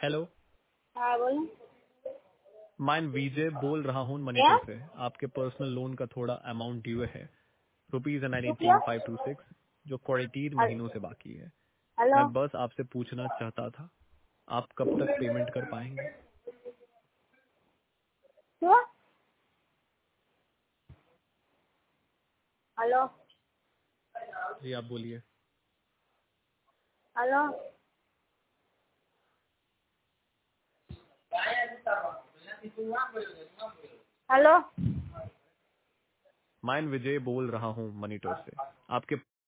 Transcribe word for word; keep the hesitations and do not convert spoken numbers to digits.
Hello, हाँ बोलो। मैं विजय बोल रहा हूँ क्या? मॉनिटर से। आपके पर्सनल लोन का थोड़ा अमाउंट ड्यू है, रुपीज क्यों किया? नाइनटीन फाइव टू सिक्स, जो फोर्टीन हल- महीनों से बाकी है। हेलो। मैं बस आपसे पूछना चाहता था, आप कब तक पेमेंट कर पाएंगे? क्यों? हेलो। जी आप बोलिए। हेलो। हेलो। मैं विजय बोल रहा हूँ मॉनिटर से। आपके